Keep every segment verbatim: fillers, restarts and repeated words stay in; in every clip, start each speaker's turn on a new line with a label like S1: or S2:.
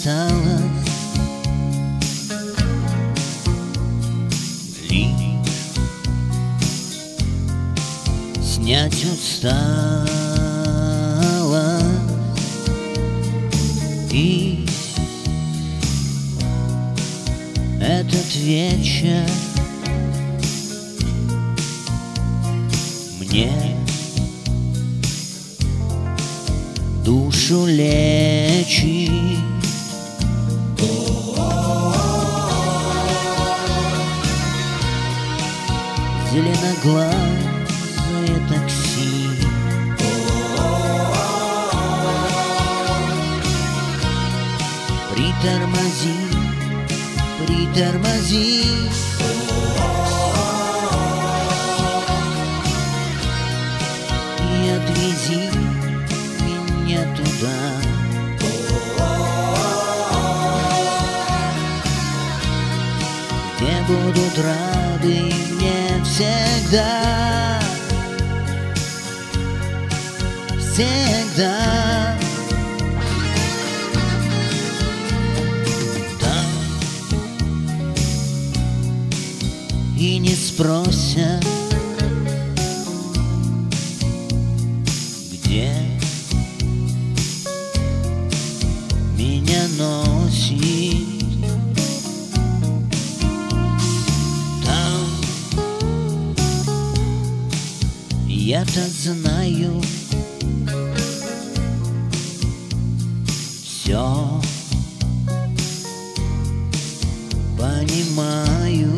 S1: осталось лишь снять усталость и этот вечер мне душу лечит. Зеленоглазое такси притормози, притормози. И отвези меня туда, где будут рады мне всегда, всегда. Там и не спросят, где меня носит. Там я-то знаю все, понимаю.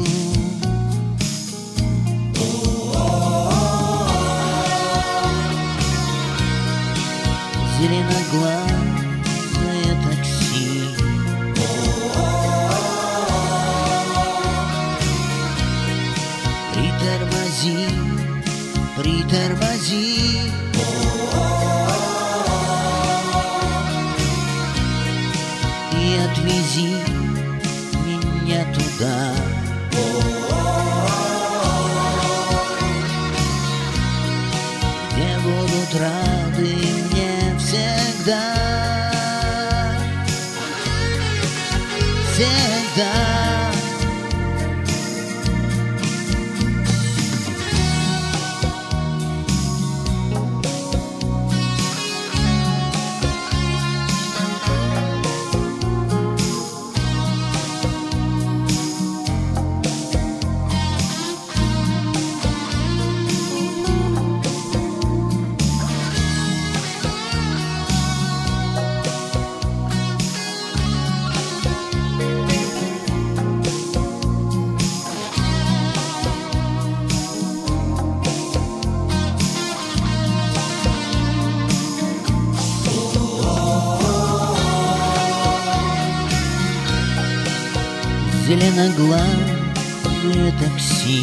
S1: Зеленоглазое такси притормози, притормози. И отвези меня туда, где будут рады мне всегда, всегда. Зеленоглазое такси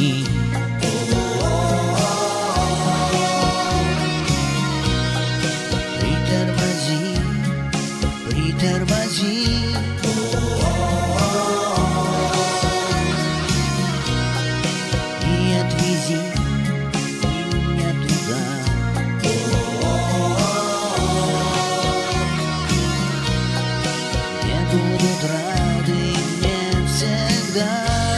S1: притормози, притормози. И отвези меня туда, где будут рады мне всегда,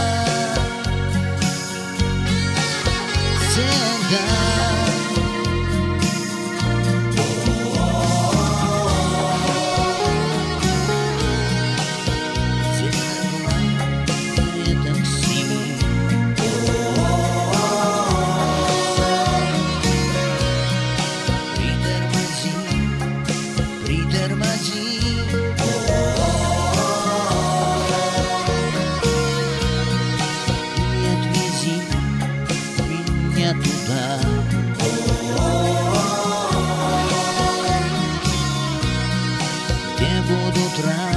S1: всегда. Зеленоглазое такси притормози, притормози. Туда, где будут рады